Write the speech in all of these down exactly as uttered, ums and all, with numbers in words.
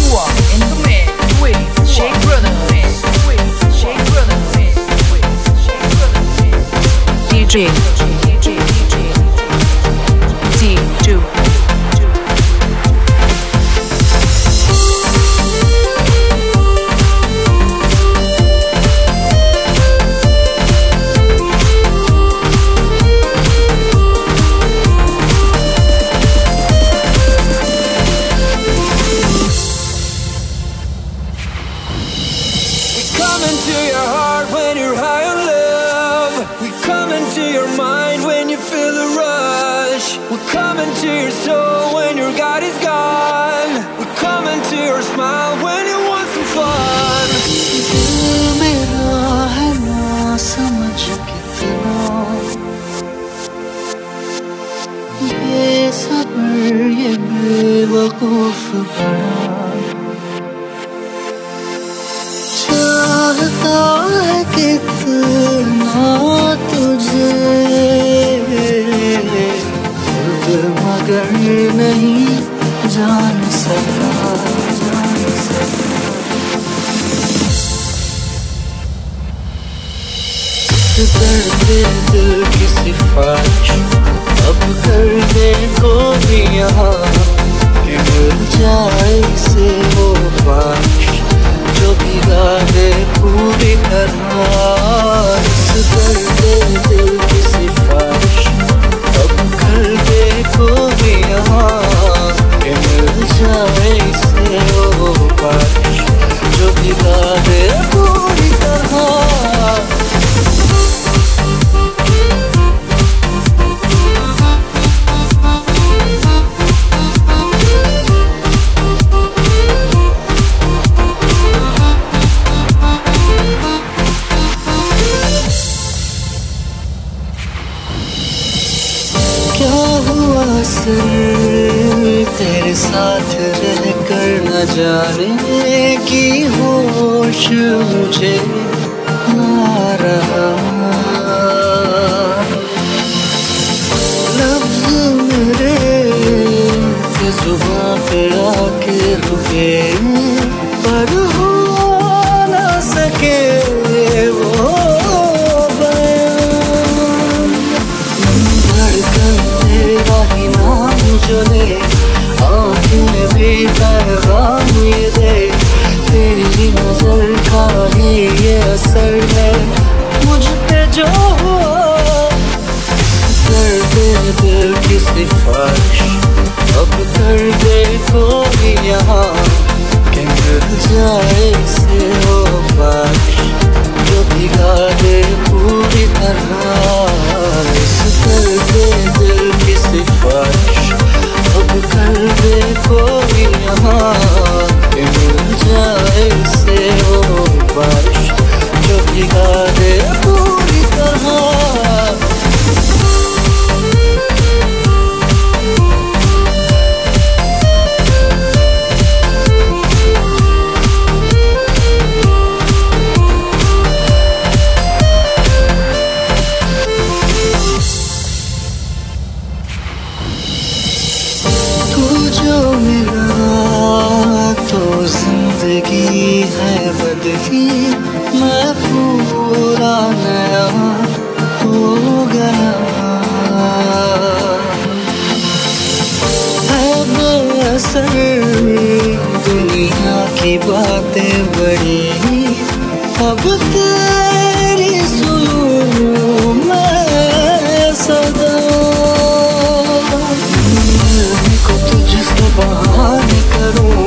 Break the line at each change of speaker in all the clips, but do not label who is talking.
are in the mix with Shake Brother Mix. Shake Brother Mix. Shake Brother Mix. D J. D J. D two.
To your soul when your God is gone. We're coming to your smile when you want some fun.
दिल मेरा है ना समझ कितना ये सब्र ये बेवकूफ बड़ा चाहता है कितना तुझे मगर नहीं जान सका जान सका इस दर्द दिल की सिफारिश अब कर दे कोई यहाँ कि मिल जाए इसे वो बारिश जो भीगा दे पूरी तरह इस दर्द दिल की सिफारिश अब कर दे कोई यहाँ कि मिल जाए इसे वो बारिश जो भिगा दे पूरी तरह तेरे साथ रह कर न जाने की होश मुझे ना रहा लफ्ज़ मेरे जुबां पे आके रुके पर हो ना सके वो बयान धड़कन तेरा ही नाम जो ले आँखें भी पैगाम ये दे तेरी नजर का ही ये असर है मुझ पे जो हुआ कर दे दिल की सिफारिश अब कर दे कोई यहाँ कि मिल जाए इसे वो बारिश जो भिगा दे पूरी तरह इस कर दे दिल की सिफारिश अब कर दे कोई यहाँ कि मिल जाए इसे वो बारिश जो भिगा दे पूरी तरह जिंदगी है बदली मैं पूरा नया हो गया है बेअसर दुनिया की बातें बड़ी अब तेरी सुनूं मैं सदा को तुझसे बहाने करूं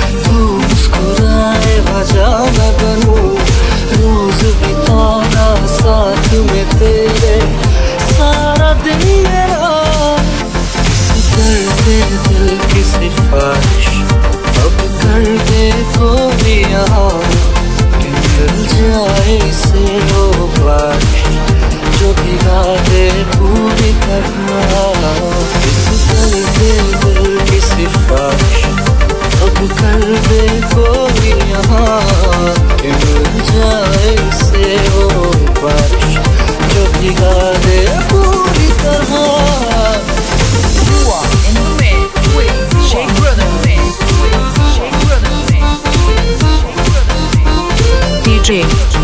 वजह न बनूं रोज बिताना साथ में तेरे सारा दिन मेरा कर दे दिल की सिफारिश अब कर दे कोई यहाँ कि मिल जाए इसे वो बारिश जो भिगा दे पूरी तरह इस कर दे दिल की सिफारिश अब कर दे कोई यहाँ कि मिल जाए इसे वो बारिश जो भिगा दे पूरी तरह
You are in the mix with Shake Brother Mix. Shake Brother Mix. D J